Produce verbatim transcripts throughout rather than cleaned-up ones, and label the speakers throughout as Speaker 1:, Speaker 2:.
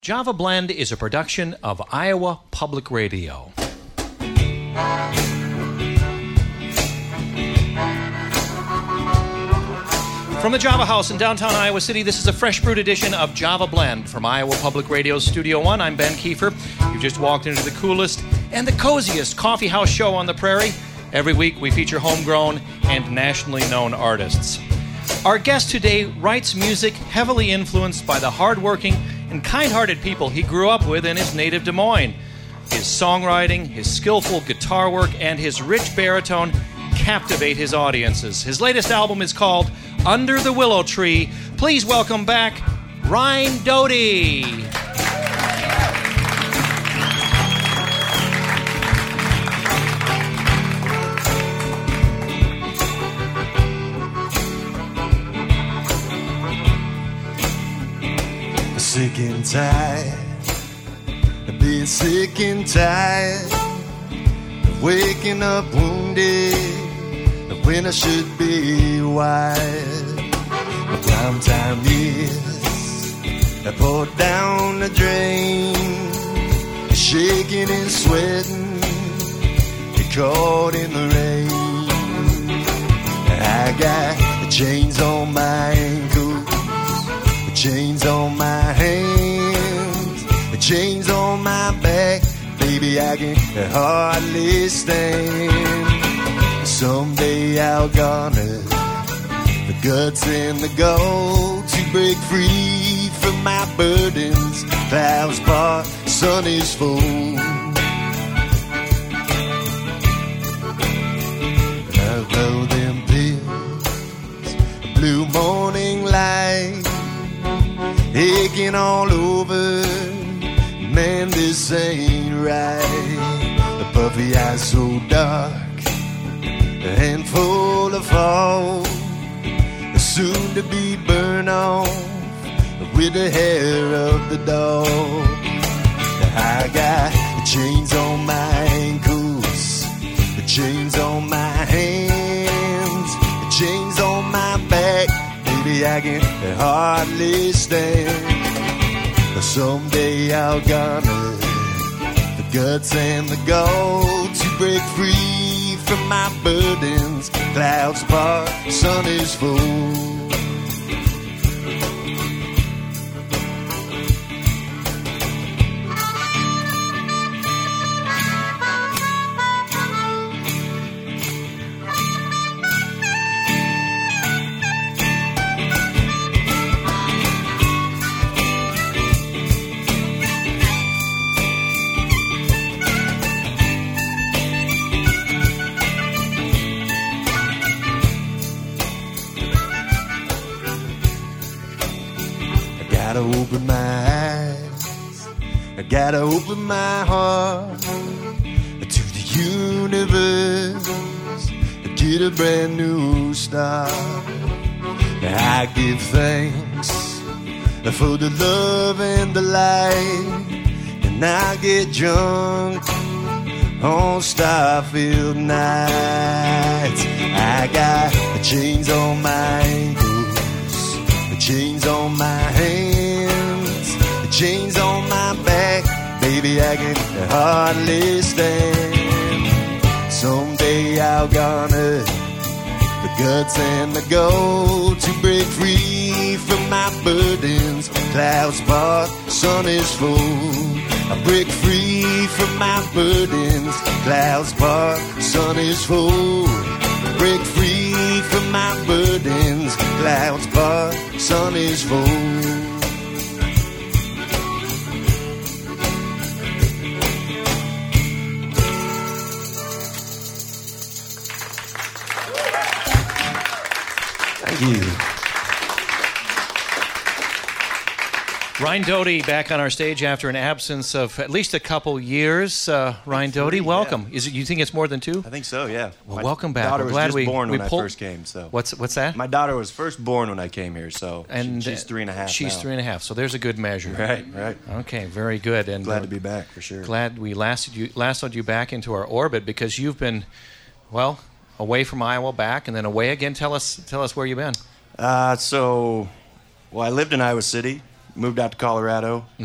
Speaker 1: Java Blend is a production of Iowa Public Radio. From the Java House in downtown Iowa City, this is a fresh brewed edition of Java Blend from Iowa Public Radio's Studio One. I'm Ben Kiefer. You've just walked into the coolest and the coziest coffee house show on the prairie. Every week we feature homegrown and nationally known artists. Our guest today writes music heavily influenced by the hardworking and kind-hearted people he grew up with in his native Des Moines. His songwriting, his skillful guitar work, and his rich baritone captivate his audiences. His latest album is called Under the Willow Tree. Please welcome back Ryan Doty.
Speaker 2: Sick and tired, being sick and tired of waking up wounded when I should be wired. My prime time years I poured down the drain, shaking and sweating, caught in the rain. I got the chains on my ankles, the chains on my hands, the chains on my back. Baby, I can hardly stand. Someday I'll garner the guts and the gold to break free from my burdens. Clouds part, sun is full. I blow them pills, blue morning light, aching all over. Man, this ain't right. The puffy eyes so dark and full of fog, soon to be burned off with the hair of the dog. I got the chains on my ankles, the chains on my hands, the chains on my back. Baby, I can hardly stand. But someday I'll garner the guts and the gold to break free from my burdens. Clouds part, sun is full. Open my eyes, I gotta open my heart to the universe, get a brand new start. I give thanks for the love and the light, and I get drunk on Starfield nights. I got the chains on my ankles, the chains on my hands, the chains on my back. Baby, I can hardly stand. Someday I'll garner the guts and the gold to break free from my burdens. Clouds part, sun is full. I break free from my burdens. Clouds part, sun is full. Break free from my burdens. Clouds part, sun is full. Thank you.
Speaker 1: Ryan Doty back on our stage after an absence of at least a couple years. Uh, Ryan Doty, welcome.
Speaker 2: Yeah.
Speaker 1: Is it? You think it's more than two?
Speaker 2: I think so. Yeah.
Speaker 1: Well,
Speaker 2: my
Speaker 1: welcome back.
Speaker 2: daughter
Speaker 1: We're
Speaker 2: was
Speaker 1: glad
Speaker 2: just
Speaker 1: we,
Speaker 2: born
Speaker 1: we
Speaker 2: when
Speaker 1: pulled,
Speaker 2: I first came. So
Speaker 1: what's what's that?
Speaker 2: My daughter was first born when I came here, so
Speaker 1: and
Speaker 2: she, she's three and a half.
Speaker 1: She's
Speaker 2: now.
Speaker 1: three and a half. So there's a good measure.
Speaker 2: Right. Right.
Speaker 1: Okay. Very good. And
Speaker 2: glad
Speaker 1: uh,
Speaker 2: to be back for sure.
Speaker 1: Glad we lasted you lasted you back into our orbit because you've been, well, away from Iowa, back, and then away again. Tell us tell us where you've been.
Speaker 2: Uh, so, well, I lived in Iowa City. Moved out to Colorado,
Speaker 1: mm-hmm.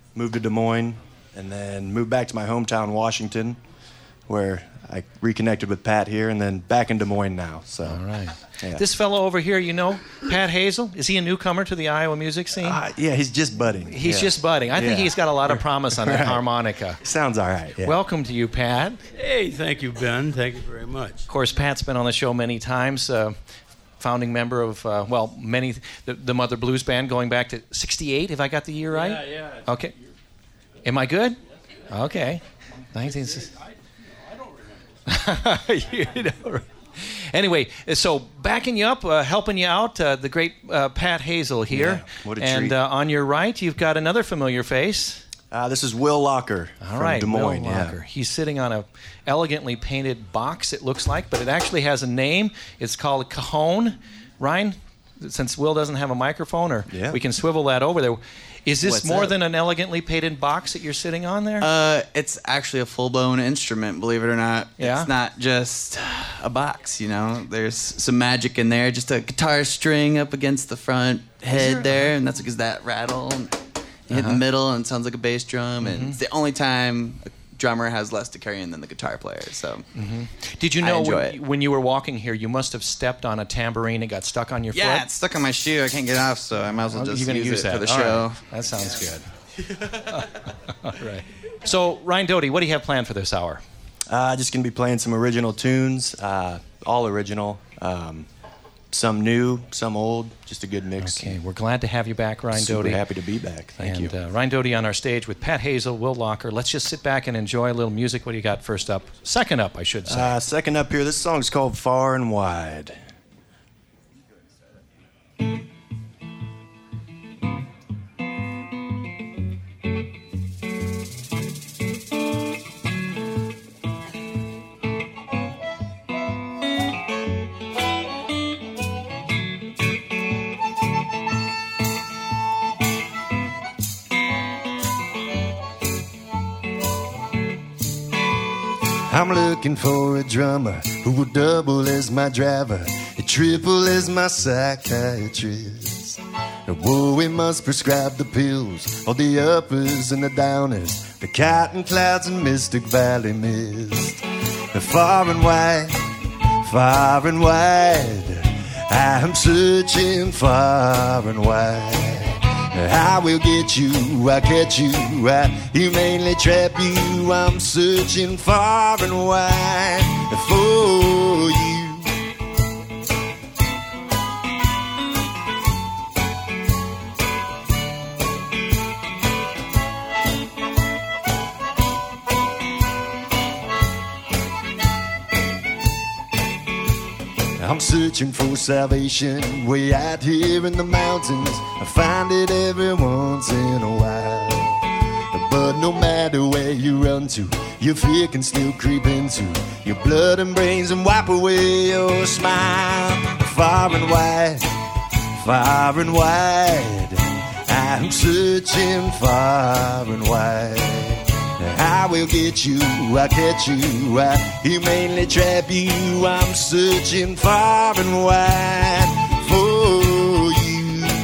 Speaker 2: moved to Des Moines, and then moved back to my hometown, Washington, where I reconnected with Pat here, and then back in Des Moines now. So,
Speaker 1: all right.
Speaker 2: Yeah.
Speaker 1: This fellow over here, you know, Pat Hazel, is he a newcomer to the Iowa music scene?
Speaker 2: Uh, yeah, he's just budding.
Speaker 1: He's
Speaker 2: yeah.
Speaker 1: just budding. I think
Speaker 2: yeah.
Speaker 1: he's got a lot of promise on that
Speaker 2: right.
Speaker 1: harmonica.
Speaker 2: Sounds all right. Yeah.
Speaker 1: Welcome to you, Pat.
Speaker 3: Hey, thank you, Ben. Thank you very much.
Speaker 1: Of course, Pat's been on the show many times. Uh, founding member of, uh, well, many, the, the Mother Blues Band going back to sixty-eight, if I got the year right?
Speaker 3: Yeah, yeah.
Speaker 1: Okay. Am I good? Okay. nineteen
Speaker 3: I don't remember.
Speaker 1: you know. Anyway, so backing you up, uh, helping you out, uh, the great uh, Pat Hazel here.
Speaker 2: Yeah, what a
Speaker 1: and
Speaker 2: treat.
Speaker 1: Uh, on your right, you've got another familiar face.
Speaker 2: Uh, this is Will Locker
Speaker 1: All
Speaker 2: from
Speaker 1: right,
Speaker 2: Des Moines.
Speaker 1: Will Locker.
Speaker 2: Yeah.
Speaker 1: He's sitting on a elegantly painted box, it looks like, but it actually has a name. It's called a cajon. Ryan, since Will doesn't have a microphone, or
Speaker 2: Yeah.
Speaker 1: we can swivel that over there. Is this
Speaker 4: What's
Speaker 1: more
Speaker 4: that?
Speaker 1: than an elegantly painted box that you're sitting on there?
Speaker 4: Uh, it's actually a full-blown instrument, believe it or not.
Speaker 1: Yeah?
Speaker 4: It's not just a box, you know. There's some magic in there. Just a guitar string up against the front head
Speaker 1: there-
Speaker 4: there, and that's because that rattle. And you hit
Speaker 1: Uh-huh.
Speaker 4: the middle, and it sounds like a bass drum. And
Speaker 1: Mhm.
Speaker 4: it's the only time a drummer has less to carry in than the guitar player. So
Speaker 1: Did you
Speaker 4: I
Speaker 1: know
Speaker 4: enjoy
Speaker 1: when,
Speaker 4: it.
Speaker 1: when you were walking here, you must have stepped on a tambourine and got stuck on your
Speaker 4: yeah,
Speaker 1: foot?
Speaker 4: it's stuck on my shoe. I can't get off, so I might as well
Speaker 1: Oh,
Speaker 4: just
Speaker 1: you're gonna
Speaker 4: use,
Speaker 1: use
Speaker 4: it
Speaker 1: that
Speaker 4: for the
Speaker 1: All
Speaker 4: show.
Speaker 1: right. That sounds good. All right. So, Ryan Doty, what do you have planned for this hour?
Speaker 2: Uh, just going to be playing some original tunes, uh, all original, um, some new, some old, just a good mix.
Speaker 1: Okay, we're glad to have you back, Ryan
Speaker 2: Super
Speaker 1: Doty.
Speaker 2: happy to be back. Thank
Speaker 1: and,
Speaker 2: you.
Speaker 1: Uh, Ryan Doty on our stage with Pat Hazel, Will Locker. Let's just sit back and enjoy a little music. What do you got first up? Second up, I should say.
Speaker 2: Uh, second up here, this song's called Far and Wide. I'm looking for a drummer who will double as my driver, a triple as my psychiatrist. Whoa, we must prescribe the pills, all the uppers and the downers, the cotton clouds and Mystic Valley mist. Far and wide, far and wide, I'm searching far and wide. I will get you, I'll catch you, I humanely trap you. I'm searching far and wide for you. I'm searching for salvation way out here in the mountains. I find it every once in a while. But no matter where you run to, your fear can still creep into your blood and brains and wipe away your smile. Far and wide, far and wide, I'm searching far and wide. I will get you, I'll catch you, I humanely trap you. I'm searching far and wide for you.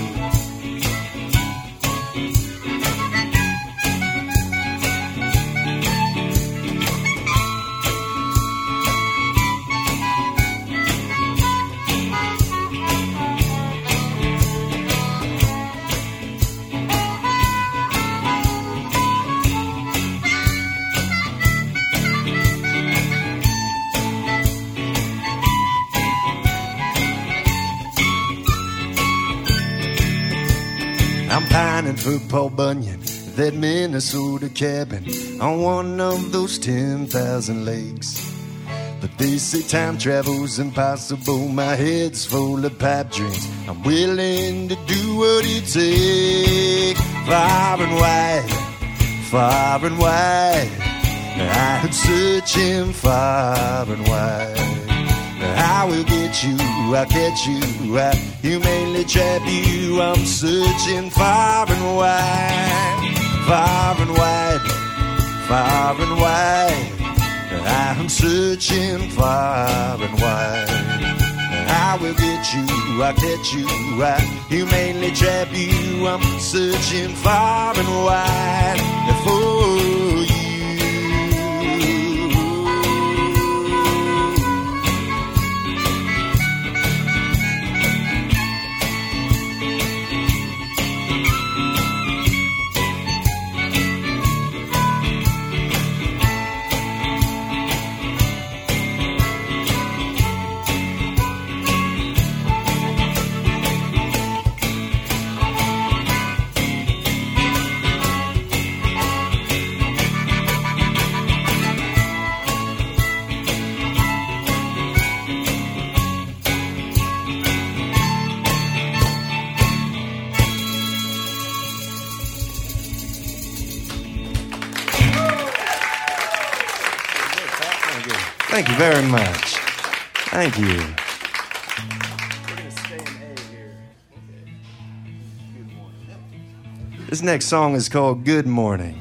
Speaker 2: I'm pining for Paul Bunyan, that Minnesota cabin on one of those ten thousand lakes. But they say time travel's impossible. My head's full of pipe dreams. I'm willing to do what it takes. Far and wide, far and wide, I'm searching far and wide. I will get you, I'll catch you, I humanely trap you. I'm searching far and wide, far and wide, far and wide. I'm searching far and wide. I will get you, I'll catch you, I humanely trap you. I'm searching far and wide for you. Thank you very much. Thank you. We're going to stay in A here. Okay. Good morning. This next song is called Good Morning.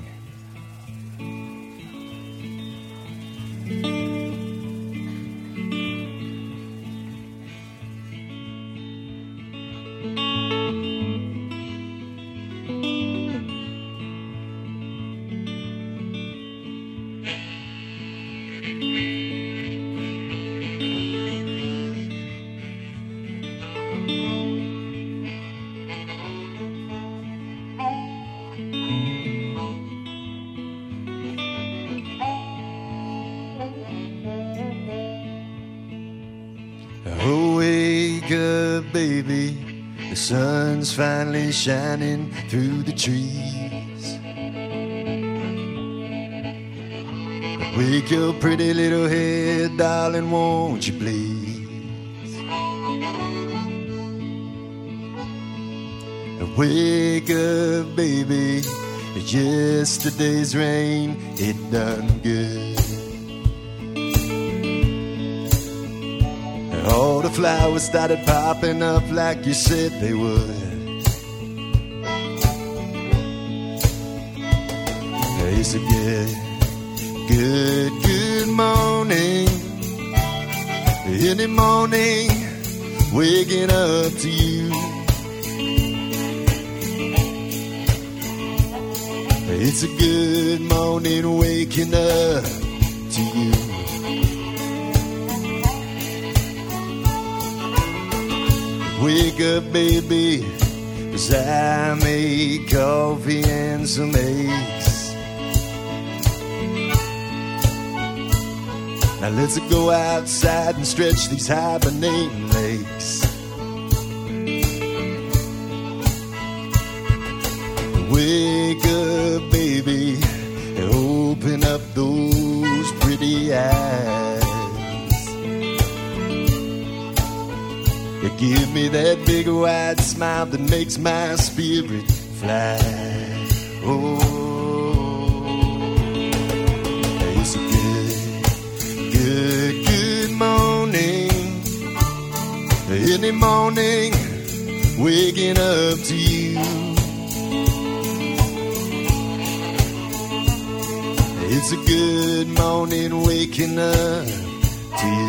Speaker 2: Oh, wake up, baby. The sun's finally shining through the trees. Wake your pretty little head, darling, won't you please? Wake up, baby. Yesterday's rain, it done good. All the flowers started popping up like you said they would. It's a good, good, good morning. Any morning, waking up to you. It's a good morning, waking up to you. Wake up, baby, 'cause I make coffee and some eggs. Now let's go outside and stretch these hibernating legs. Wake up, baby, and open up those pretty eyes. Give me that big wide smile that makes my spirit fly. Oh, it's a good, good, good morning. Any morning, waking up to you. It's a good morning, waking up to you.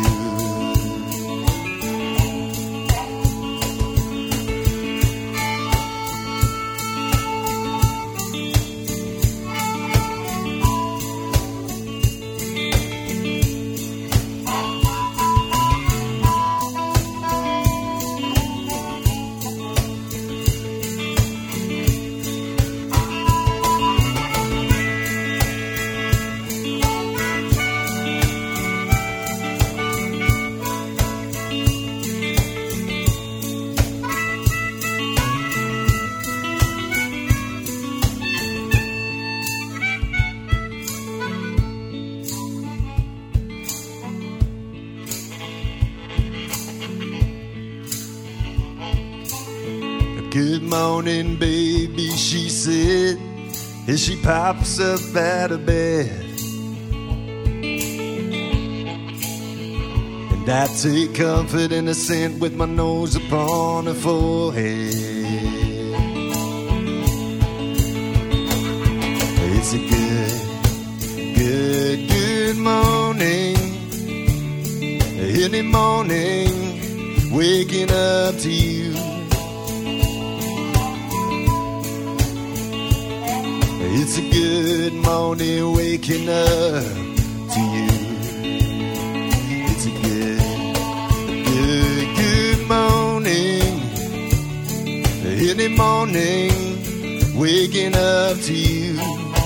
Speaker 2: Good morning, baby, she said, as she pops up out of bed. And I take comfort in the scent with my nose upon her forehead. It's a good, good, good morning. Any morning, waking up to you. It's a good morning waking up to you. It's a good, good, good morning. Any morning waking up to you.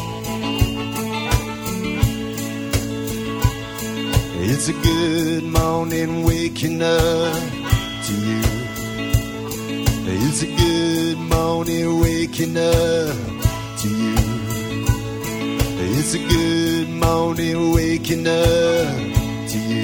Speaker 2: It's a good morning waking up to you. It's a good morning waking up to you. It's a good morning waking up to you.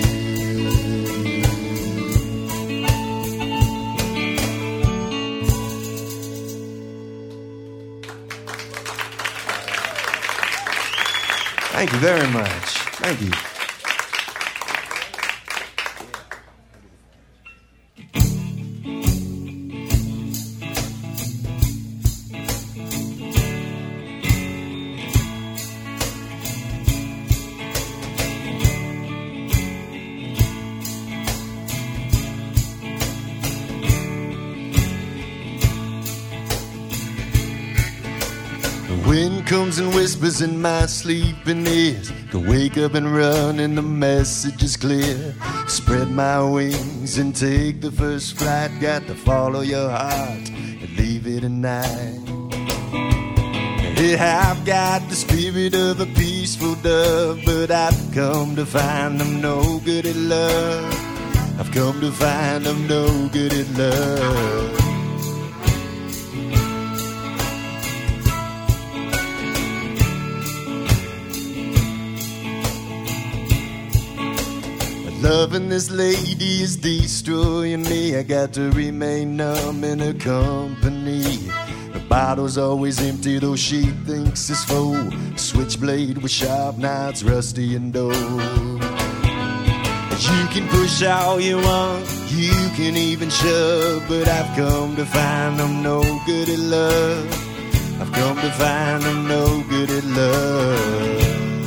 Speaker 2: Thank you very much. Thank you. Wind comes and whispers in my sleeping ears. Can wake up and run and the message is clear. Spread my wings and take the first flight. Got to follow your heart and leave it at night. Yeah, I've got the spirit of a peaceful dove, but I've come to find I'm no good at love. I've come to find I'm no good at love. Loving this lady is destroying me. I got to remain numb in her company. The bottle's always empty, though she thinks it's full. Switchblade with sharp knives, rusty and dull. You can push all you want, you can even shove, but I've come to find I'm no good at love. I've come to find I'm no good at love.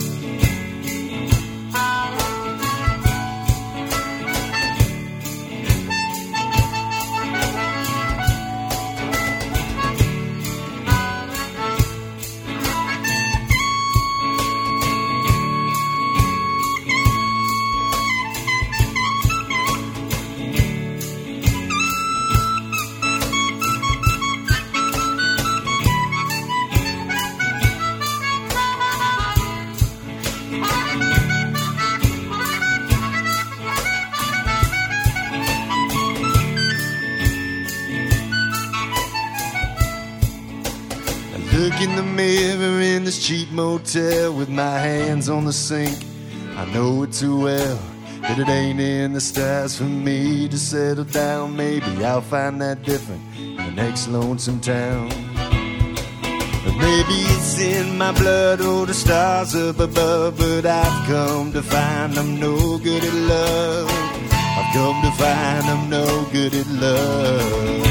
Speaker 2: Look in the mirror in this cheap motel with my hands on the sink. I know it too well that it ain't in the stars for me to settle down. Maybe I'll find that different in the next lonesome town. Or maybe it's in my blood or the stars up above, but I've come to find I'm no good at love. I've come to find I'm no good at love.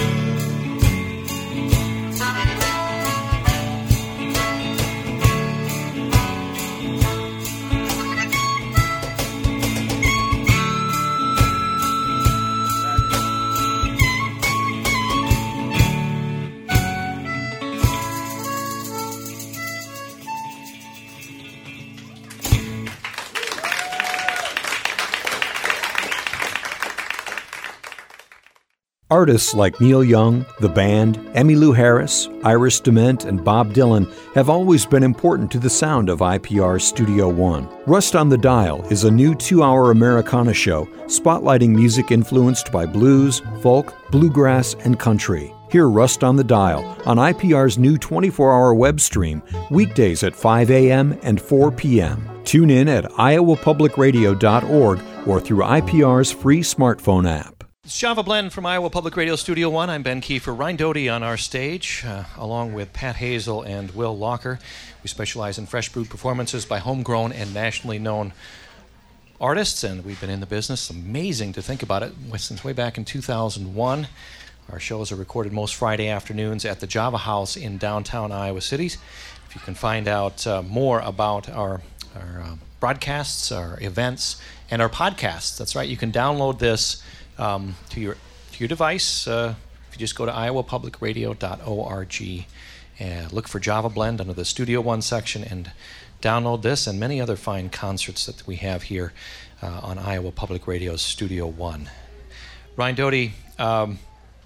Speaker 5: Artists like Neil Young, the band, Emmylou Harris, Iris DeMent, and Bob Dylan have always been important to the sound of I P R Studio One. Rust on the Dial is a new two-hour Americana show spotlighting music influenced by blues, folk, bluegrass, and country. Hear Rust on the Dial on I P R's new twenty-four hour web stream, weekdays at five a.m. and four p.m. Tune in at iowa public radio dot org or through I P R's free smartphone app.
Speaker 1: It's Java Blend from Iowa Public Radio Studio One. I'm Ben Kiefer. Ryan Doty on our stage, uh, along with Pat Hazel and Will Locker. We specialize in fresh brewed performances by homegrown and nationally known artists, and we've been in the business. Amazing to think about it, since way back in two thousand one. Our shows are recorded most Friday afternoons at the Java House in downtown Iowa City. If you can find out uh, more about our, our uh, broadcasts, our events, and our podcasts, that's right, you can download this Um, to your to your device. Uh, if you just go to iowa public radio dot org and look for Java Blend under the Studio One section and download this and many other fine concerts that we have here uh, on Iowa Public Radio's Studio One. Ryan Doty, um,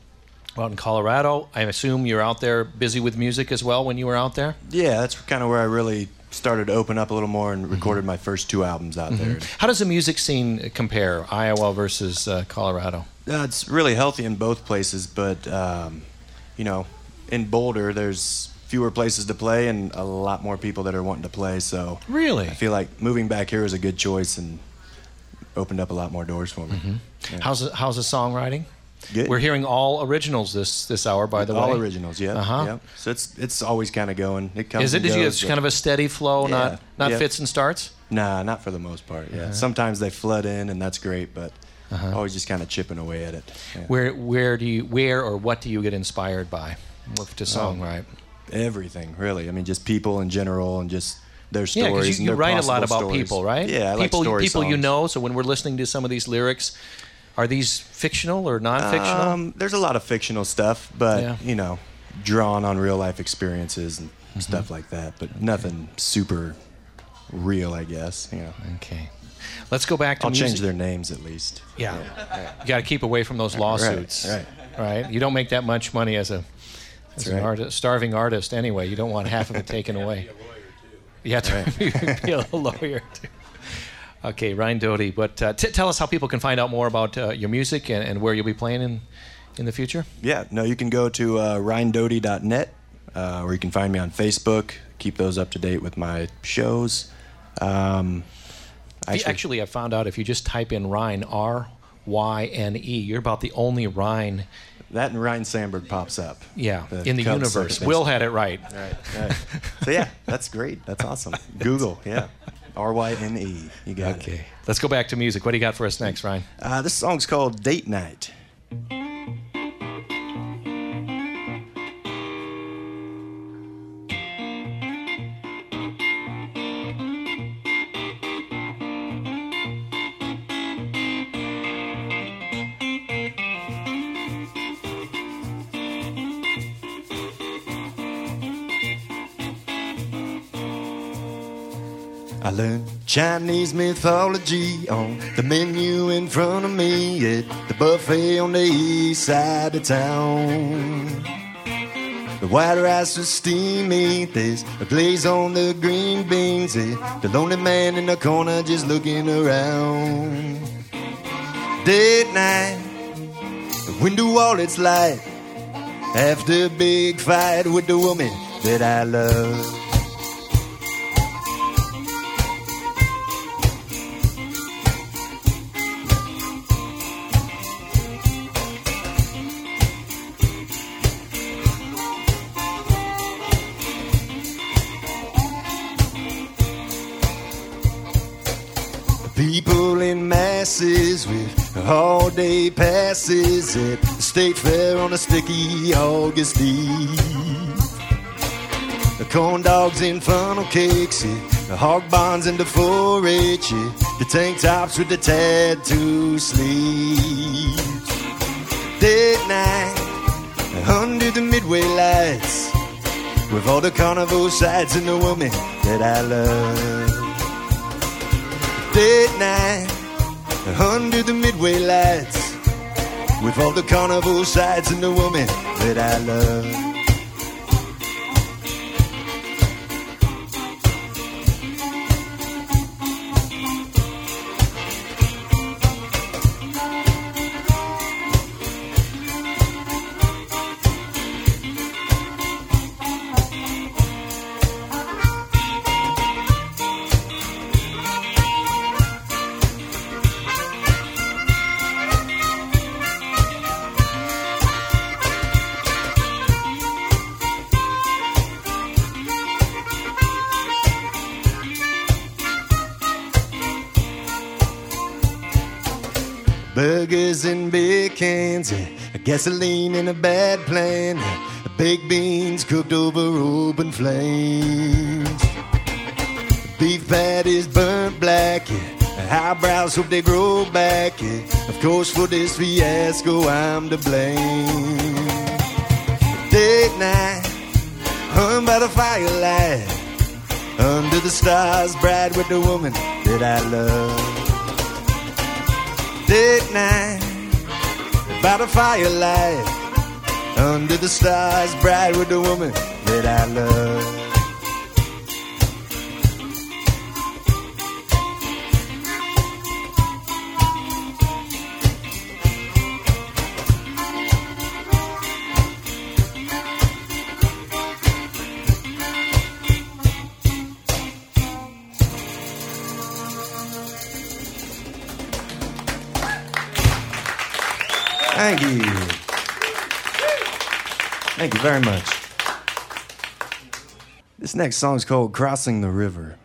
Speaker 1: out in Colorado, I assume you're out there busy with music as well when you were out there?
Speaker 2: Yeah, that's kind of where I really started to open up a little more and recorded mm-hmm. my first two albums out mm-hmm. there.
Speaker 1: How does the music scene compare, Iowa versus uh, Colorado?
Speaker 2: Uh, it's really healthy in both places, but, um, you know, in Boulder, there's fewer places to play and a lot more people that are wanting to play. So
Speaker 1: really,
Speaker 2: I feel like moving back here was a good choice and opened up a lot more doors for me.
Speaker 1: Mm-hmm.
Speaker 2: Yeah.
Speaker 1: How's the, how's the songwriting?
Speaker 2: Good.
Speaker 1: We're hearing all originals this this hour, by the
Speaker 2: all
Speaker 1: way.
Speaker 2: All originals, yeah.
Speaker 1: Uh-huh.
Speaker 2: Yep. So it's it's always kind of going. It comes.
Speaker 1: Is it?
Speaker 2: And
Speaker 1: Is
Speaker 2: goes,
Speaker 1: it kind of a steady flow,
Speaker 2: yeah,
Speaker 1: not not
Speaker 2: yeah.
Speaker 1: fits and starts?
Speaker 2: Nah, not for the most part. Yeah. Uh-huh. Sometimes they flood in, and that's great, but uh-huh. always just kind of chipping away at it. Yeah.
Speaker 1: Where where do you where or what do you get inspired by to songwrite?
Speaker 2: Um, Everything, really. I mean, just people in general, and just their stories.
Speaker 1: Yeah, because you,
Speaker 2: and
Speaker 1: you
Speaker 2: their
Speaker 1: write a lot about
Speaker 2: stories.
Speaker 1: people, right?
Speaker 2: Yeah, I
Speaker 1: people,
Speaker 2: like story
Speaker 1: people
Speaker 2: songs.
Speaker 1: you know. So when we're listening to some of these lyrics, are these fictional or non-fictional?
Speaker 2: Um, there's a lot of fictional stuff, but
Speaker 1: yeah.
Speaker 2: you know, drawn on real life experiences and mm-hmm. stuff like that. But okay. nothing super real, I guess. You know.
Speaker 1: Okay. Let's go back to
Speaker 2: I'll
Speaker 1: music.
Speaker 2: change their names at least.
Speaker 1: Yeah.
Speaker 2: yeah.
Speaker 1: You got to keep away from those lawsuits.
Speaker 2: Right.
Speaker 1: Right. Right. You don't make that much money as a as
Speaker 2: right.
Speaker 1: an artist, starving artist anyway. You don't want half of it taken away. You have to
Speaker 2: right.
Speaker 1: be a lawyer too. Okay, Ryan Doty. But uh, t- tell us how people can find out more about uh, your music and, and where you'll be playing in in the future.
Speaker 2: Yeah. No, you can go to uh, ryan doty dot net, uh, or you can find me on Facebook. Keep those up to date with my shows. Um,
Speaker 1: actually, actually, I found out if you just type in Ryan, R Y N E, you're about the only Ryan.
Speaker 2: That and Ryan Sandberg pops up.
Speaker 1: Yeah, the in the Cubs universe. Will had it right.
Speaker 2: Right, right. So yeah, that's great. That's awesome. Google, yeah. R Y N E. You got
Speaker 1: okay.
Speaker 2: it.
Speaker 1: Okay. Let's go back to music. What do you got for us next, Ryan?
Speaker 2: Uh, this song's called Date Night. I learned Chinese mythology on the menu in front of me at the buffet on the east side of town. The white rice was steamy, there's a glaze on the green beans, the lonely man in the corner just looking around. Date night, the window all its light, after a big fight with the woman that I love. People in masses with all-day passes at the State Fair on a sticky August Eve. The corn dogs in funnel cakes, the hog barns and the four H, the tank tops with the tattoo sleeves. Date night under the Midway lights, with all the carnival sights and the woman that I love. Date night under the Midway lights, with all the carnival sights and the woman that I love. Burgers in big cans, gasoline in a bad plan, baked beans cooked over open flames, beef patties burnt black, eyebrows hope they grow back. Yeah. Of course, for this fiasco, I'm to blame. Date night, hung by the firelight, under the stars, bright with the woman that I love. Date night, by the firelight, under the stars, bright with the woman that I love.
Speaker 6: Thank you. Thank you very much. This next song is called Crossing the River.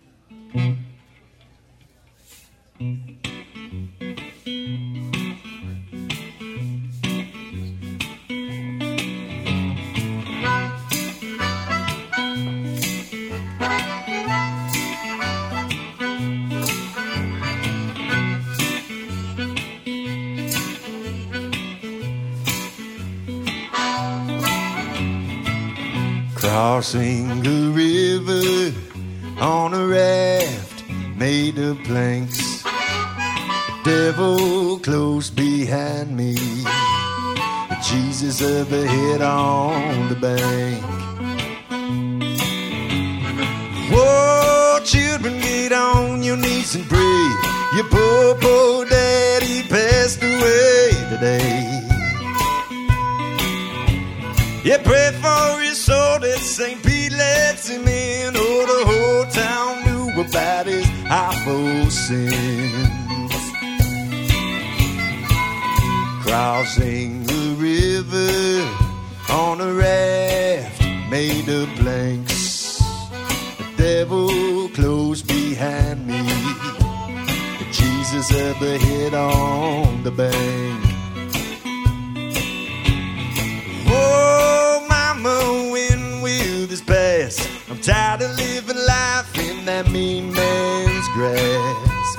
Speaker 2: Crossing the river on a raft made of planks. The devil close behind me, Jesus up ahead on the bank. Whoa, children, get on your knees and pray. Your poor, poor daddy passed away today. Yeah, pray for his soul that Saint Pete lets him in. Oh, the whole town knew about his awful sins. Crossing the river on a raft made of planks. The devil close behind me, Jesus up ahead on the bank. When will this pass? I'm tired of living life in that mean man's grasp.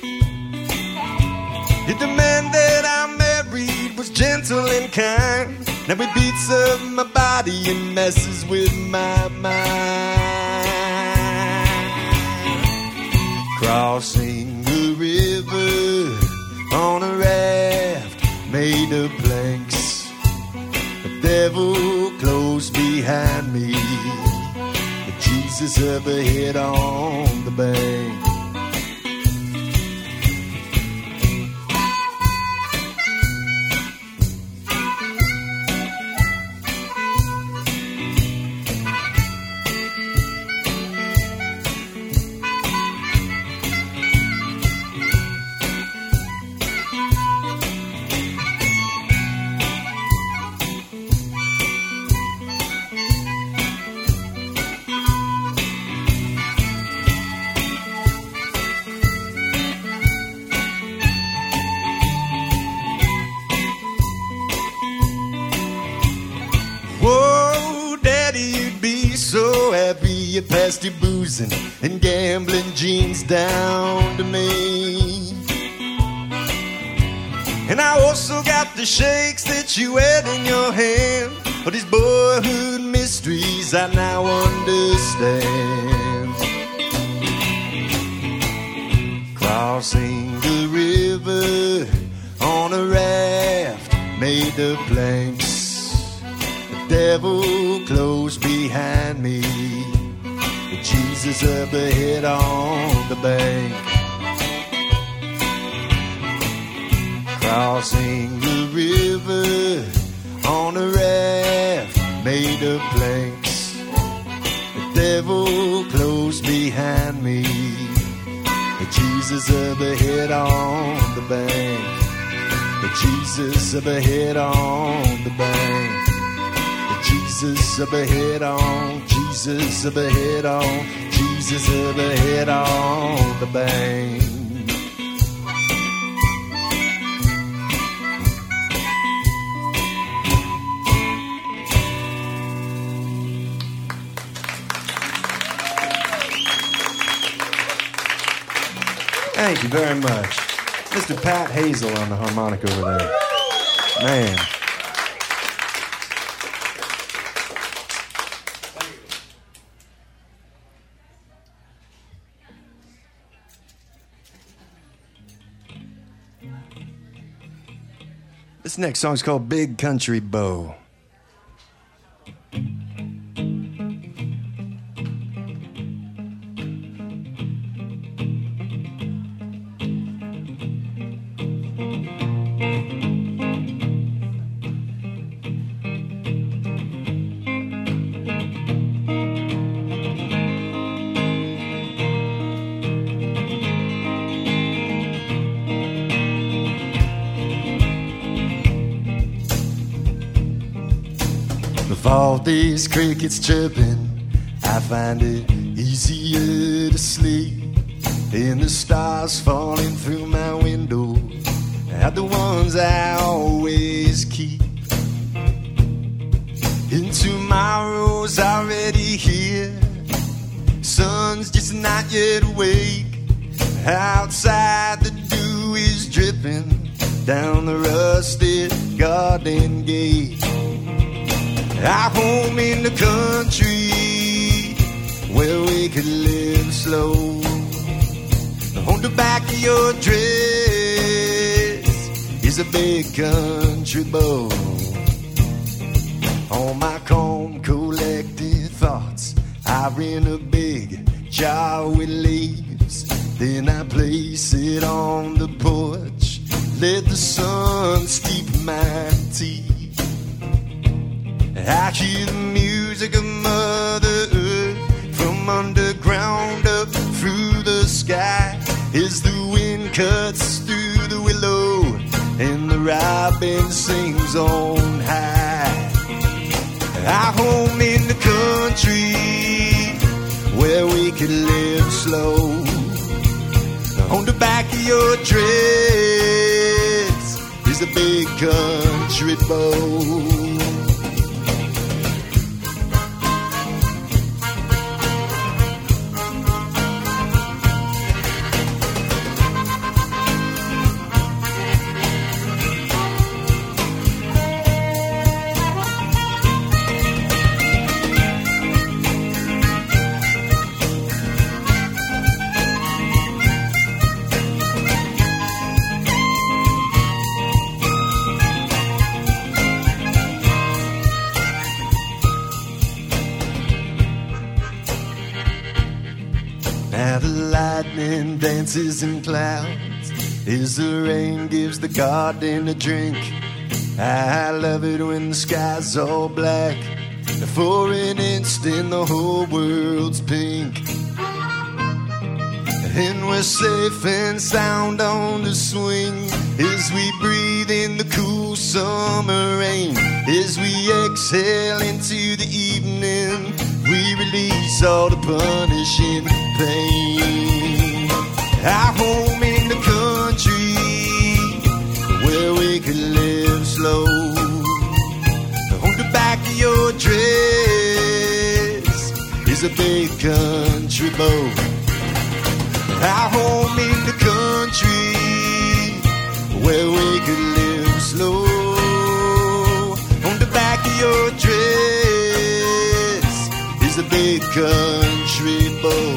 Speaker 2: If the man that I married was gentle and kind, now he beats up my body and messes with my mind. Crossing the river on a raft made of planks. Devil close behind me, Jesus up ahead on the bank. You passed your boozing and gambling jeans down to me. And I also got the shakes that you had in your hand. But these boyhood mysteries I now understand. Crossing the river on a raft made of planks. The devil close behind me, Jesus up ahead on the bank. Crossing the river on a raft made of planks. The devil close behind me, Jesus up ahead on the bank. Jesus up ahead on the bank. Jesus up ahead on, Jesus up ahead on, Jesus up ahead on the bank.
Speaker 6: Thank you very much. Mister Pat Hazel on the harmonica over there. Man. This next song's called Big Country Beau. With all these crickets chirping, I find it easier to sleep. And the stars falling through my window are the ones I always keep. And tomorrow's already here, sun's just not yet awake. Outside the dew is dripping down the rusted garden gate. Our home in the country where we could live slow. On the back of your dress is a big country bow. All my calm collected thoughts are in a big jar with leaves. Then I place it on the porch, let the sun steep my tea. I hear the music of Mother Earth from underground up through the sky as the wind cuts through the willow and the robin sings on high. Our home in the country where we could live slow. On the back of your dress is a big country bow. Now the lightning dances in clouds as the rain gives the garden a drink. I love it when the sky's all black. For an instant the whole world's pink. And we're safe and sound on the swing as we breathe in the cool summer rain. As we exhale into the evening, we release all the punishing pain. Our home in the country where we could live slow. On the back of your dress is a big country bow. Our home in the country where we could live slow. On the back of your dress is a big country bow.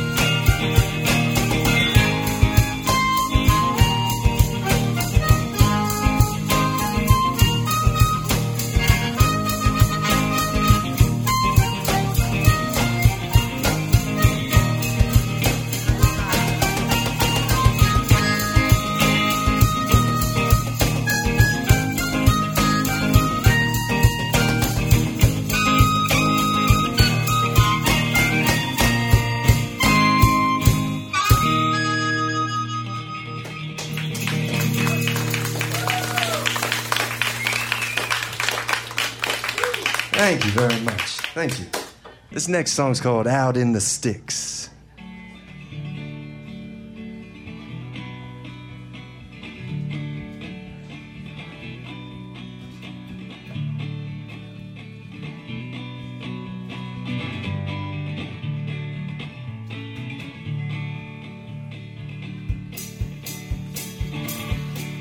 Speaker 6: Thank you very much. Thank you. This next song's called Out in the Sticks.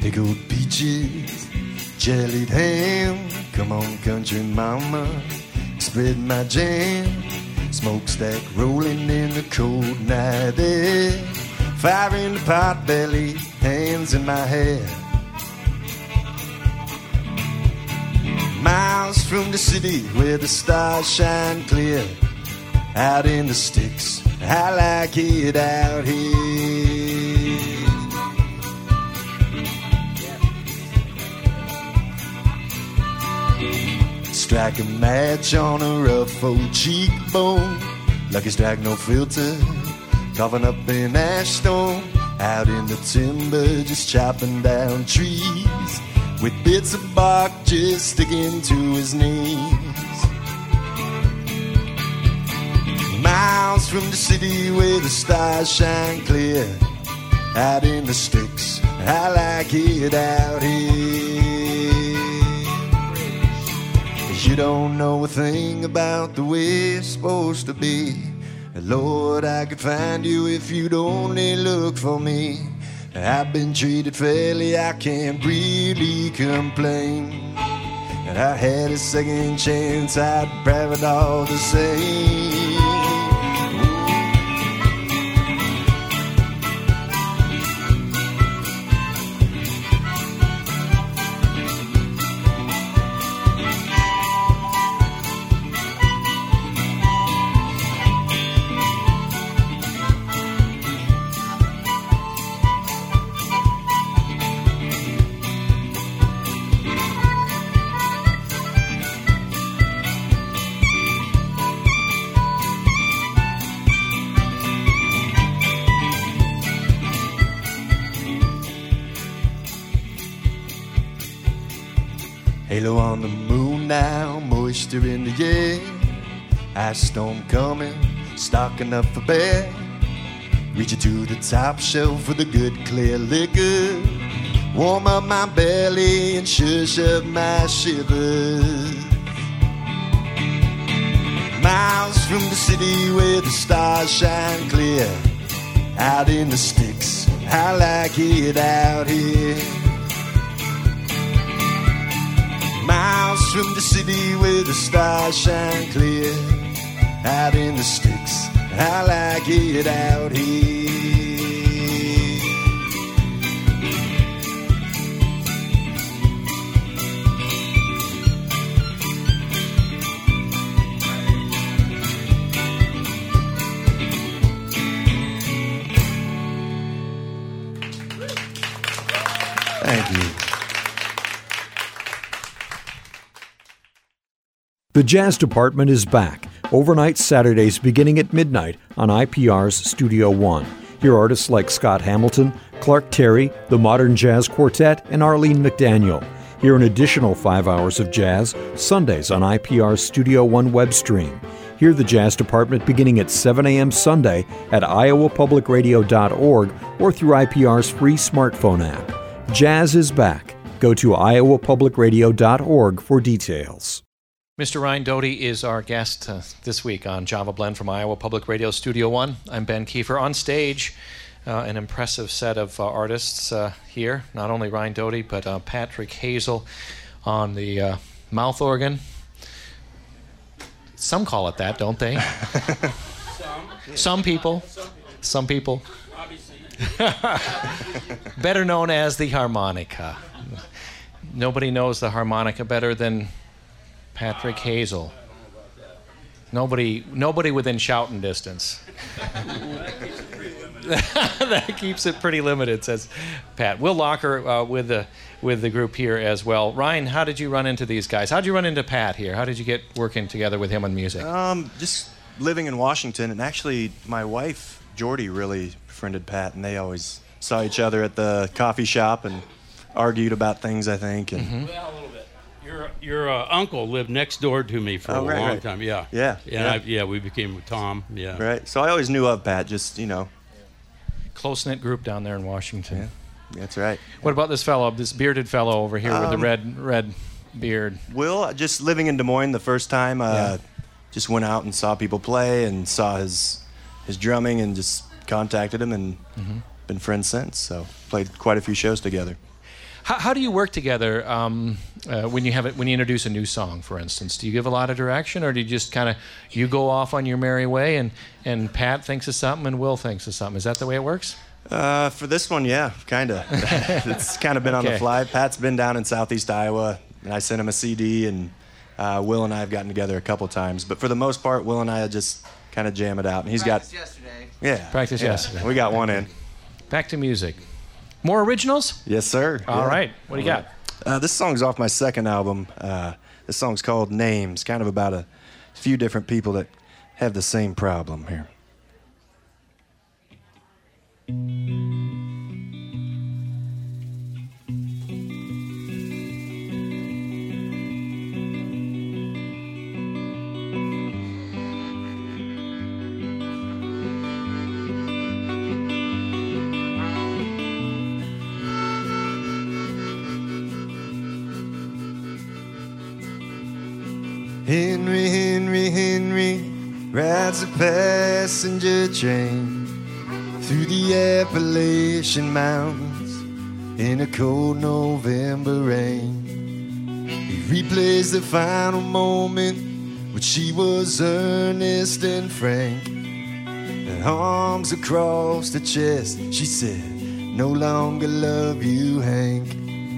Speaker 2: pickled peaches, jellied ham. Come on, country mama, spread my jam. Smokestack rolling in the cold night air. Fire in the pot belly, hands in my hair. Miles from the city where the stars shine clear. Out in the sticks, I like it out here. Strike a match on a rough old cheekbone. Lucky Strike, no filter, coughing up in ash stone. Out in the timber, just chopping down trees, with bits of bark just sticking to his knees. Miles from the city where the stars shine clear. Out in the sticks, I like it out here. You don't know a thing about the way it's supposed to be. Lord, I could find you if you'd only look for me. I've been treated fairly, I can't really complain. And I had a second chance, I'd have it all the same. Halo on the moon now, moisture in the air. Ice storm coming, stocking up for bear. Reaching to the top shelf for the good clear liquor. Warm up my belly and shush up my shivers. Miles from the city where the stars shine clear. Out in the sticks, I like it out here. Miles from the city where the stars shine clear. Out in the sticks, I like it out here. Thank you.
Speaker 5: The Jazz Department is back, overnight Saturdays beginning at midnight on I P R's Studio One. Hear artists like Scott Hamilton, Clark Terry, the Modern Jazz Quartet, and Arlene McDaniel. Hear an additional five hours of jazz Sundays on I P R's Studio One web stream. Hear the Jazz Department beginning at seven a.m. Sunday at iowa public radio dot org or through I P R's free smartphone app. Jazz is back. Go to iowa public radio dot org for details.
Speaker 1: Mister Ryan Doty is our guest uh, this week on Java Blend from Iowa Public Radio Studio One. I'm Ben Kiefer. On stage, uh, an impressive set of uh, artists uh, here. Not only Ryan Doty, but uh, Patrick Hazel on the uh, mouth organ. Some call it that, don't they?
Speaker 3: Some.
Speaker 1: Some people. Some people.
Speaker 3: Obviously.
Speaker 1: Better known as the harmonica. Nobody knows the harmonica better than Patrick Hazel. Nobody, nobody within shouting distance. That keeps it pretty limited, says Pat. Will Locker uh, with the with the group here as well. Ryan, how did you run into these guys? How did you run into Pat here? How did you get working together with him on music?
Speaker 6: Um, just living in Washington, and actually, my wife Jordy really befriended Pat, and they always saw each other at the coffee shop and argued about things, I think. And
Speaker 1: Mm-hmm.
Speaker 3: Well, a little bit. Your your uh, uncle lived next door to me for
Speaker 6: Oh,
Speaker 3: a
Speaker 6: right,
Speaker 3: long
Speaker 6: right.
Speaker 3: time. Yeah.
Speaker 6: Yeah,
Speaker 3: Yeah.
Speaker 6: yeah.
Speaker 3: I, yeah. We became with Tom. Yeah.
Speaker 6: right, so I always knew of Pat, just you know.
Speaker 1: Close-knit group down there in Washington.
Speaker 6: Yeah. That's right.
Speaker 1: What about this fellow, this bearded fellow over here with the
Speaker 6: Um,
Speaker 1: red red beard?
Speaker 6: Will, just living in Des Moines the first time, uh,
Speaker 1: Yeah.
Speaker 6: just went out and saw people play and saw his his drumming and just contacted him and
Speaker 1: Mm-hmm.
Speaker 6: been friends since. So played quite a few shows together.
Speaker 1: How, how do you work together um, uh, when you have it, when you introduce a new song, for instance? Do you give a lot of direction, or do you just kind of you go off on your merry way, and, and Pat thinks of something and Will thinks of something? Is that the way it works?
Speaker 6: Uh, for this one, yeah, kind of. It's kind of been on
Speaker 1: Okay.
Speaker 6: the fly. Pat's been down in southeast Iowa, and I sent him a C D, and uh, Will and I have gotten together a couple times. But for the most part, Will and I just kind of jam it out. And he's
Speaker 4: Practiced
Speaker 6: got
Speaker 4: yesterday.
Speaker 6: yeah,
Speaker 1: Practice
Speaker 6: yeah.
Speaker 1: yesterday.
Speaker 6: We got one in.
Speaker 1: Back to music. More originals?
Speaker 6: Yes, sir.
Speaker 1: All
Speaker 6: Yeah.
Speaker 1: right. What do you got?
Speaker 6: Uh, this song's off my second album. Uh, this song's called Names, kind of about a few different people that have the same problem here. Henry, Henry, Henry rides a passenger train through the Appalachian Mountains in a cold November rain. He replays the final moment when she was earnest and frank. Her arms across the chest, she said, "No longer love you, Hank."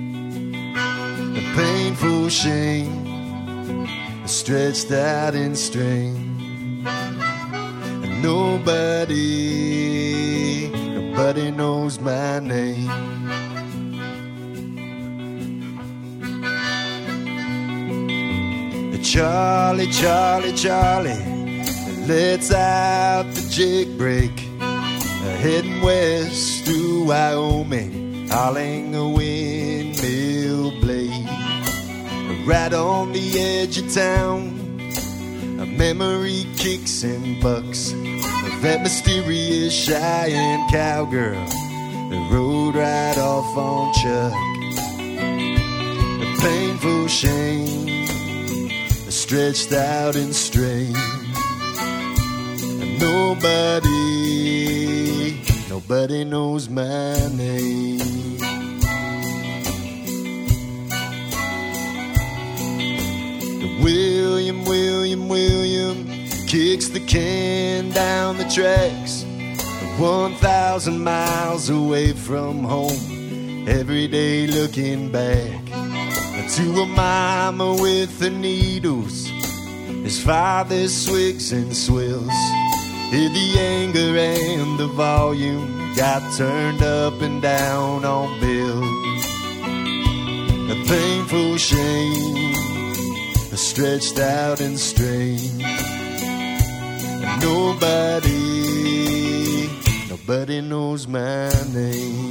Speaker 6: A painful shame stretched out in strain, and nobody, nobody knows my name. Charlie, Charlie, Charlie, let's out the jig break, heading west through Wyoming, hauling a windmill blade. Right on the edge of town, a memory kicks and bucks of that mysterious Cheyenne cowgirl that rode right off on Chuck. A painful shame stretched out in strain, and nobody, nobody knows my name. William, William, William kicks the can down the tracks, one thousand miles away from home, every day looking back to a mama with the needles, his father swigs and swills. Hear the anger and the volume got turned up and down on Bill. A painful shame stretched out in strain, and nobody, nobody knows my name.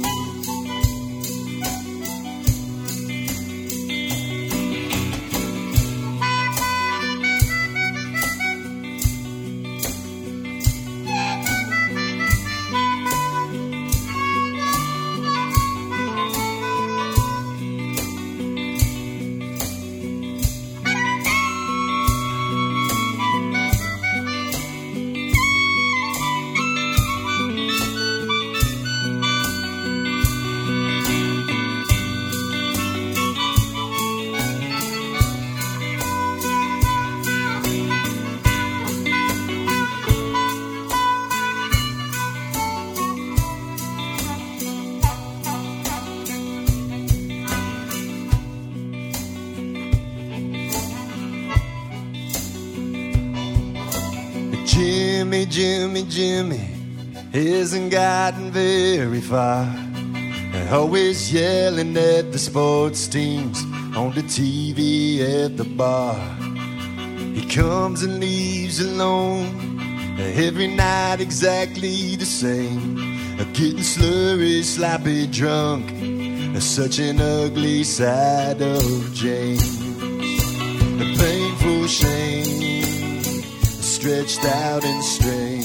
Speaker 6: Jimmy, Jimmy, Jimmy hasn't gotten very far. Always yelling at the sports teams on the T V at the bar. He comes and leaves alone every night exactly the same. Getting slurry, sloppy drunk, such an ugly side of James. A painful shame stretched out in strain.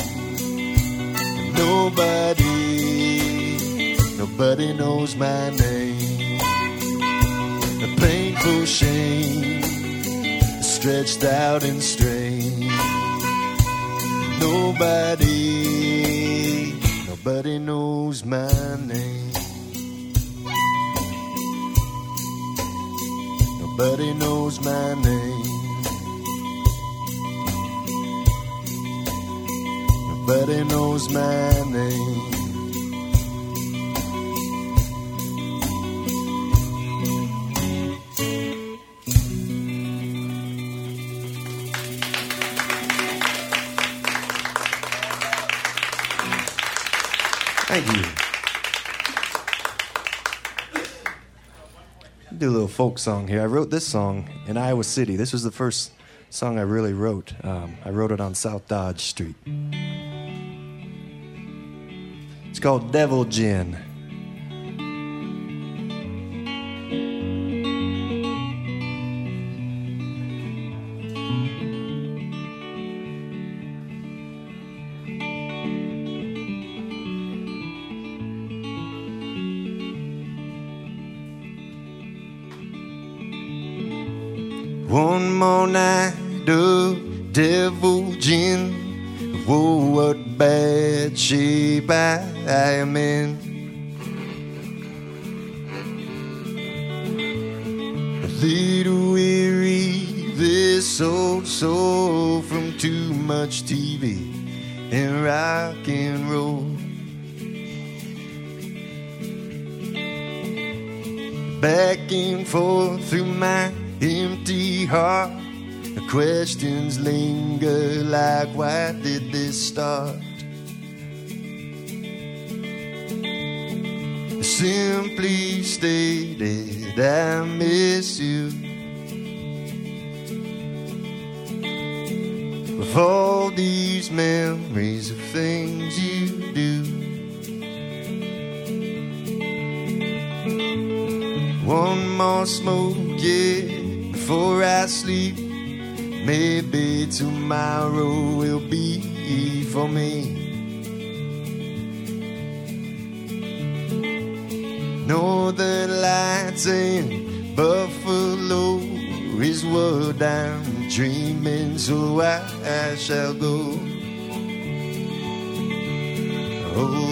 Speaker 6: Nobody, nobody knows my name. A painful shame stretched out in strain. Nobody, nobody knows my name.
Speaker 2: Nobody knows my name. Nobody knows my name. Thank you. I'll do a little folk song here. I wrote this song in Iowa City. This was the first song I really wrote. Um, I wrote it on South Dodge Street. It's called Devil Gin. One more night of devil gin. Whoa, what bad shape I, I am in. A little weary, this old soul, from too much T V and rock and roll. Back and forth through my empty heart, the questions linger like, why did this start? Simply stated, I miss you. With all these memories of things you do. One more smoke, yeah, before I sleep. Maybe tomorrow will be for me. Northern Lights and Buffalo is what I'm dreaming, so I, I shall go. Oh.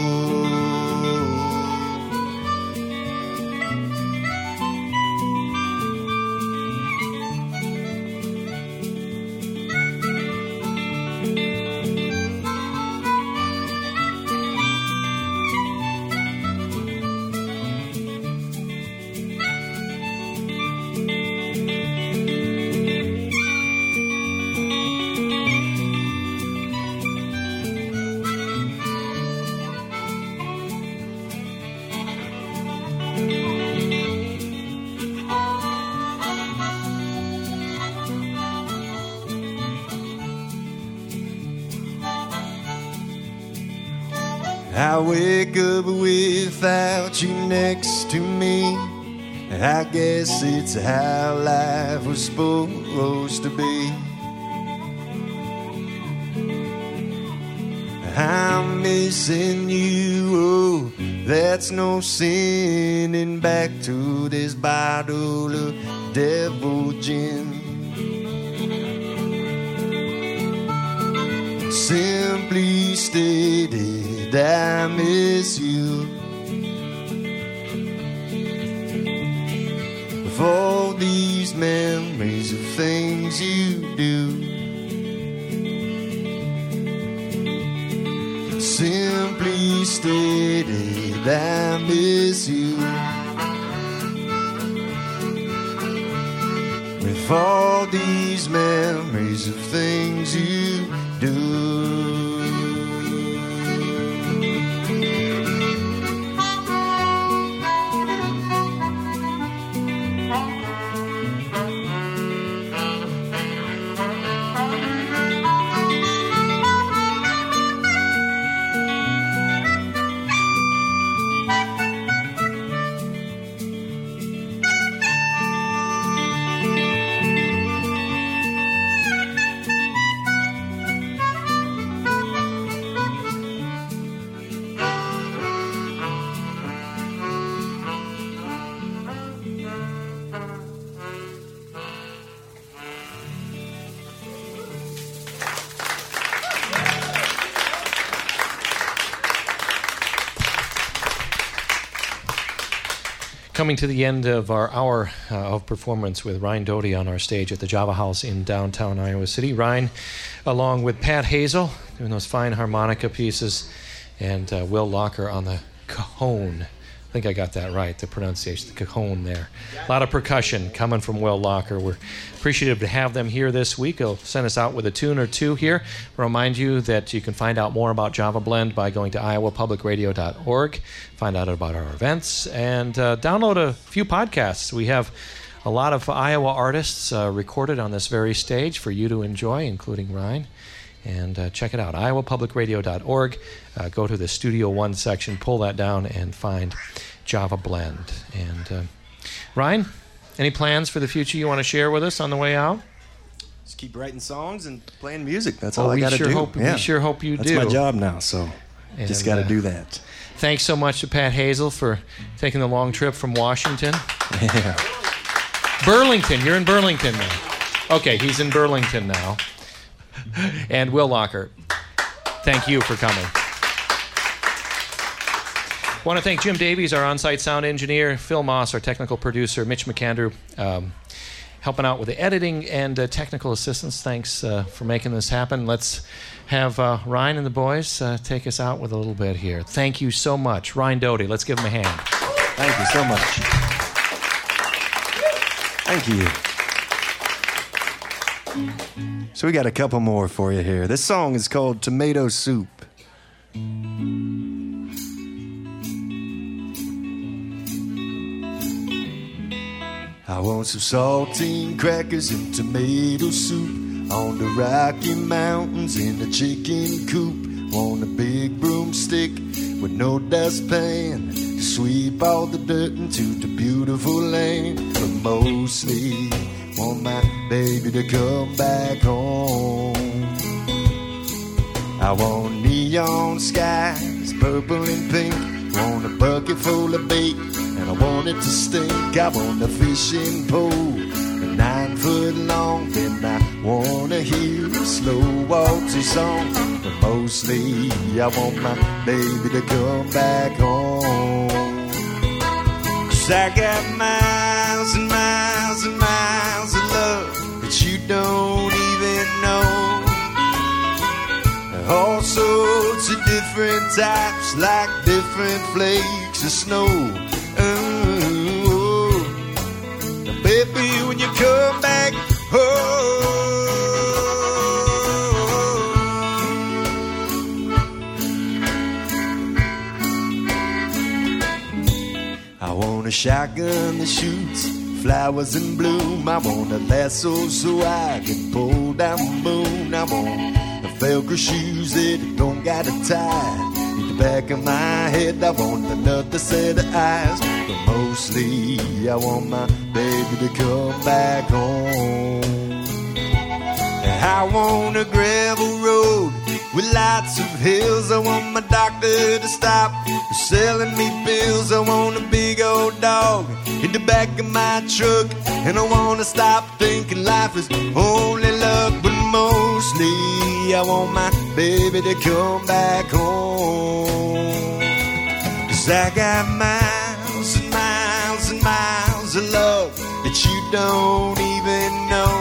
Speaker 2: I wake up without you next to me. I guess it's how life was supposed to be. I'm missing you, oh, that's no sinning. Back to this bottle of devil gin. Simply stated, I miss you. With all these memories of things you do. Simply stated, I miss you. With all these memories of things you do.
Speaker 1: coming to the end of our hour uh, of performance with Ryan Doty on our stage at the Java House in downtown Iowa City. Ryan, along with Pat Hazel, doing those fine harmonica pieces, and uh, Will Locker on the cajon. I think I got that right, the pronunciation, the cajon there. A lot of percussion coming from Will Locker. We're appreciative to have them here this week. They'll send us out with a tune or two here. Remind you that you can find out more about Java Blend by going to iowa public radio dot org, find out about our events, and uh, download a few podcasts. We have a lot of Iowa artists uh, recorded on this very stage for you to enjoy, including Ryan. And uh, check it out, iowa public radio dot org. Uh, go to the Studio One section, pull that down, and find Java Blend. And uh, Ryan, any plans for the future you want to share with us on the way out?
Speaker 6: Just keep writing songs and playing music. That's all
Speaker 1: well,
Speaker 6: I got to
Speaker 1: sure
Speaker 6: do.
Speaker 1: Hope,
Speaker 6: yeah.
Speaker 1: We sure hope you
Speaker 6: That's
Speaker 1: do.
Speaker 6: That's my job now, so
Speaker 1: and,
Speaker 6: just got to
Speaker 1: uh,
Speaker 6: do that.
Speaker 1: Thanks so much to Pat Hazel for taking the long trip from Washington.
Speaker 6: Yeah.
Speaker 1: Burlington, you're in Burlington now. Okay, he's in Burlington now. And Will Locker, thank you for coming. I want to thank Jim Davies, our on-site sound engineer, Phil Moss, our technical producer, Mitch McAndrew, um, helping out with the editing and uh, technical assistance. Thanks uh, for making this happen. Let's have uh, Ryan and the boys uh, take us out with a little bit here. Thank you so much. Ryan Doty, let's give him a hand.
Speaker 6: Thank you so much. Thank you. So we got a couple more for you here. This song is called Tomato Soup. I want some saltine crackers and tomato soup on the Rocky Mountains in a chicken coop. Want a big broomstick with no dustpan to sweep all the dirt into the beautiful land. But mostly want my baby to come back home. I want neon skies, purple and pink. Want a bucket full of bait, and I want it to stink. I want a fishing pole, nine foot long. Then I wanna hear a slow waltzy song. But mostly I want my baby to come back home. 'Cause I got miles and miles and miles of love that you don't even know. All sorts of different types, like different flakes of snow. Oh, now baby, when you come back home, I want a shotgun that shoots flowers in bloom. I want a lasso so I can pull down the moon. I want Velcro shoes that don't got a tie. In the back of my head I want another set of eyes. But mostly I want my baby to come back home. I want a gravel road with lots of hills. I want my doctor to stop selling me pills. I want a big old dog in the back of my truck. And I want to stop thinking life is only luck. But mostly I want my baby to come back home. 'Cause I got miles and miles and miles of love that you don't even know.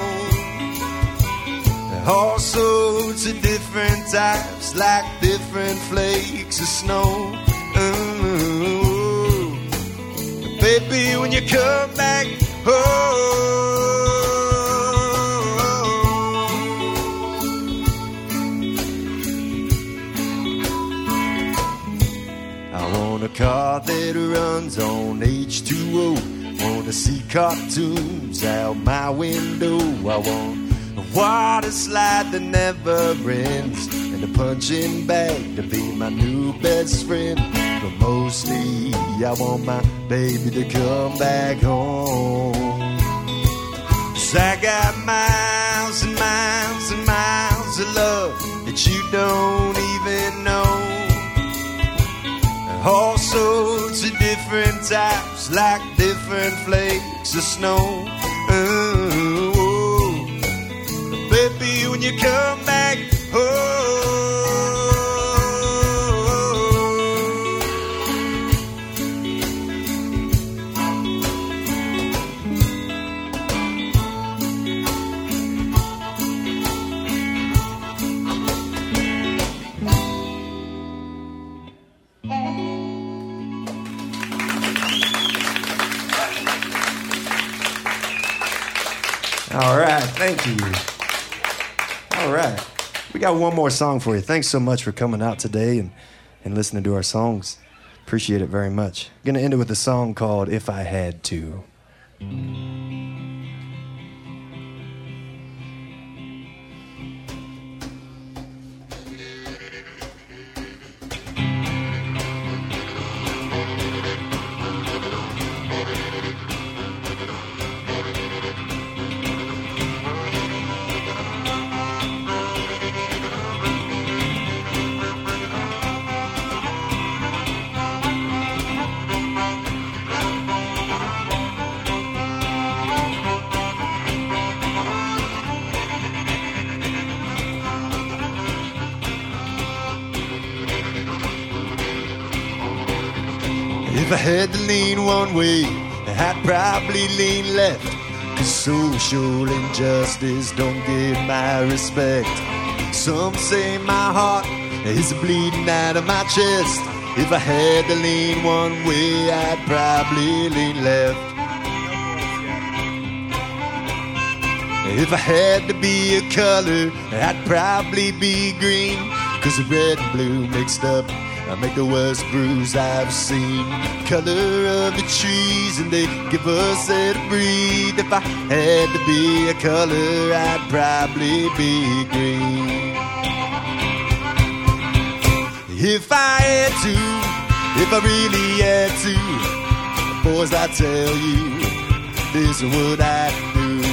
Speaker 6: All sorts of different types, like different flakes of snow. Oh, baby, when you come back home, I want a car that runs on H two O. Want to see cartoons out my window. I want a water slide that never ends, and a punching bag to be my new best friend. But mostly I want my baby to come back home. 'Cause I got miles and miles and miles of love that you don't even know. All sorts of different types, like different flakes of snow. Oh, baby, when you come back home, All right, thank you. All right. We got one more song for you. Thanks so much for coming out today and, and listening to our songs. Appreciate it very much. I'm going to end it with a song called If I Had To. If I had to lean one way, I'd probably lean left. Cause social injustice don't get my respect. Some say my heart is bleeding out of my chest. If I had to lean one way, I'd probably lean left. If I had to be a color, I'd probably be green. Cause the red and blue mixed up I make the worst bruise I've seen. Color of the trees and they give us air to breathe. If I had to be a color, I'd probably be green. If I had to, if I really had to, boys, I tell you, this is what I'd do.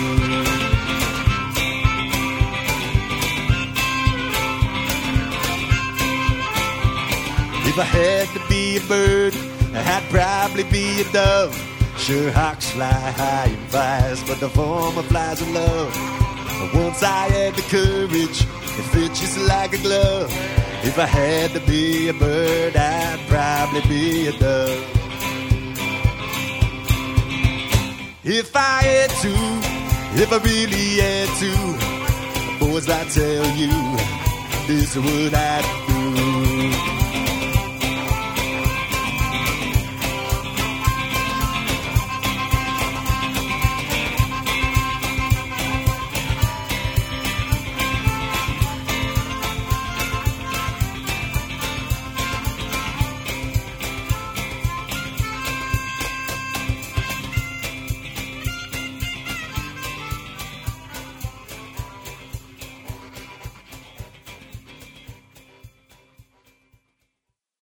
Speaker 6: If I had to be a bird, I'd probably be a dove. Sure, hawks fly high and fast, but the former flies in love. Once I had the courage, it fit just like a glove. If I had to be a bird, I'd probably be a dove. If I had to, if I really had to, boys, I tell you, this is what I'd do.